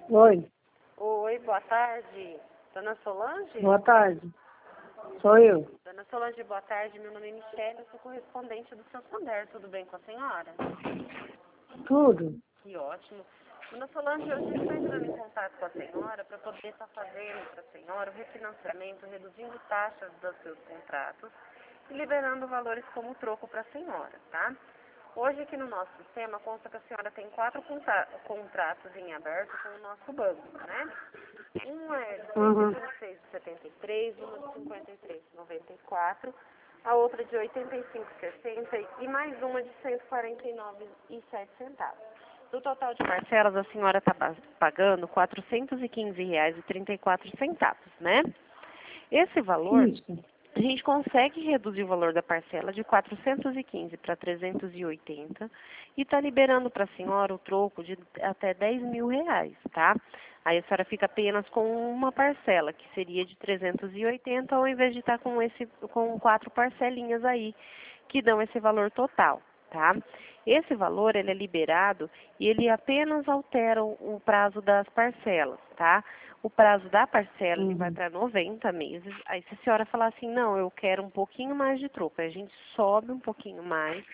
Oi, Oi, boa tarde. Dona Solange? boa tarde. Sou eu. Dona Solange, boa tarde. Meu nome é Michele, eu sou correspondente do Santander. Tudo bem com a senhora? Tudo? Que ótimo. Dona Solange, hoje eu estou entrando em contato com a senhora para poder estar fazendo para a senhora o refinanciamento, reduzindo taxas dos seus contratos e liberando valores como troco para a senhora, tá? Hoje aqui no nosso sistema consta que a senhora tem 4 contratos em aberto com o nosso banco, né? Um é de 36,73, uma de 53,94, a outra de 85,60 e mais uma de 149,07 centavos. No total de parcelas, a senhora está pagando R$ 415,34, né? Esse valor, Isso. a gente consegue reduzir o valor da parcela de 415 para 380 e está liberando para a senhora o troco de até R$ 10.000, tá? Aí a senhora fica apenas com uma parcela, que seria de 380, ao invés de estar com 4 parcelinhas aí, que dão esse valor total, tá? Esse valor, ele é liberado e ele apenas altera o prazo das parcelas, tá? O prazo da parcela ele vai para 90 meses. Aí se a senhora falar assim, não, eu quero um pouquinho mais de troco, a gente sobe um pouquinho mais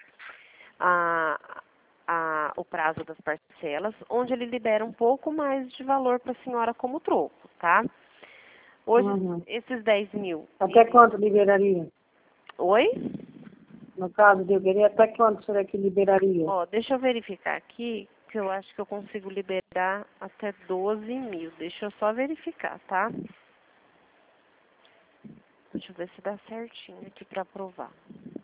o prazo das parcelas, onde ele libera um pouco mais de valor para a senhora como troco, tá? Hoje, esses 10 mil... Até quanto liberaria? Oi? No caso de eu querer, até quanto será que liberaria? Ó, deixa eu verificar aqui, que eu acho que eu consigo liberar até 12 mil. Deixa eu só verificar, tá? Deixa eu ver se dá certinho aqui para aprovar.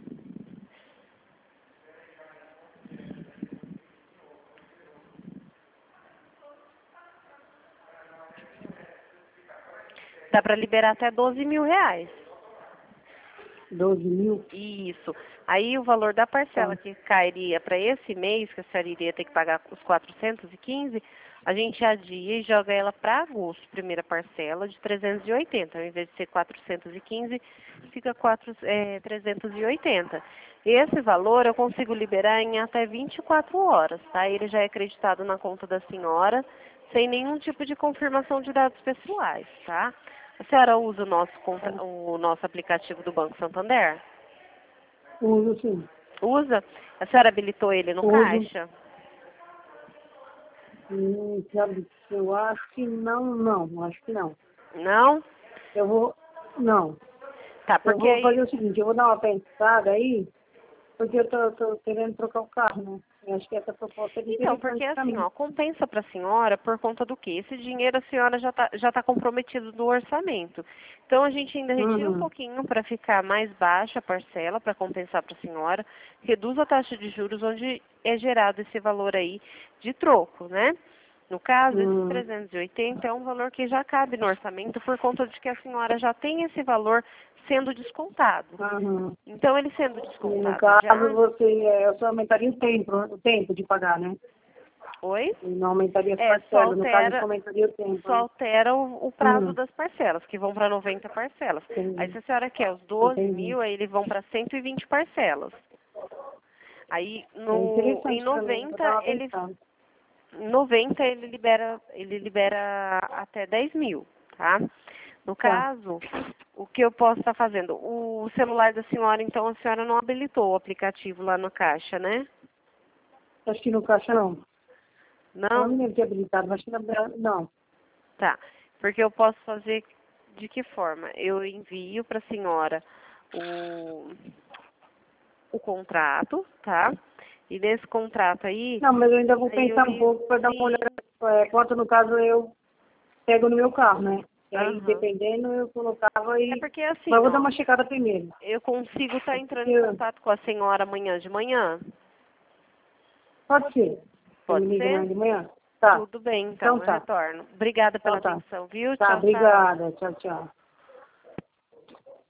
Dá para liberar até 12 mil reais. 12 mil? Isso. Aí o valor da parcela que cairia para esse mês, que a senhora iria ter que pagar os 415, a gente adia e joga ela para agosto, primeira parcela de 380. Ao invés de ser 415, fica 380. Esse valor eu consigo liberar em até 24 horas, tá? Ele já é acreditado na conta da senhora, sem nenhum tipo de confirmação de dados pessoais, tá? A senhora usa o nosso aplicativo do Banco Santander? Uso sim. Usa? A senhora habilitou ele no Uso. caixa? Sabe, eu acho que não, acho que não. Não? Eu vou, não. Tá, Eu porque vou fazer aí... o seguinte, eu vou dar uma pensada aí, porque eu tô querendo trocar o carro, né? Eu acho que essa proposta é Então, interessante porque pra assim, mim. ó, compensa para a senhora por conta do quê? Esse dinheiro a senhora já tá comprometido no orçamento. Então, a gente ainda retira um pouquinho para ficar mais baixa a parcela, para compensar para a senhora, reduz a taxa de juros onde é gerado esse valor aí de troco, né? No caso, esses 380 é um valor que já cabe no orçamento por conta de que a senhora já tem esse valor sendo descontado. Então, ele sendo E no descontado caso, já... eu só aumentaria o tempo de pagar, né? Oi? E não aumentaria as Só parcelas, no caso, só aumentaria o tempo, só né? altera o prazo das parcelas, que vão para 90 parcelas. Aí, se a senhora quer os 12 mil, aí eles vão para 120 parcelas. Aí, É em interessante pra mim, eu tava ele... pensando. 90 ele libera até 10 mil, tá? No caso, o que eu posso estar fazendo? O celular da senhora, então, a senhora não habilitou o aplicativo lá no caixa, né? Acho que no caixa não. Ela Não? não deve ter habilitado, acho que não. Tá. Porque eu posso fazer de que forma? Eu envio para a senhora o contrato, tá? E nesse contrato aí... Não, mas eu ainda vou Aí eu pensar um li... pouco para dar uma Sim. olhada. Quanto, no caso, eu pego no meu carro, né? E aí, Aham. dependendo, eu colocava É e... porque Mas eu assim, vou dar ó... uma checada primeiro. Eu consigo estar entrando em Porque contato com a senhora amanhã de manhã? pode ser. Você me Pode liga ser? amanhã de manhã? Tá. Tudo bem, então, Então eu tá. retorno. Obrigada pela Então tá. atenção, viu? Tá, Tchau, tchau. obrigada. Tchau, tchau.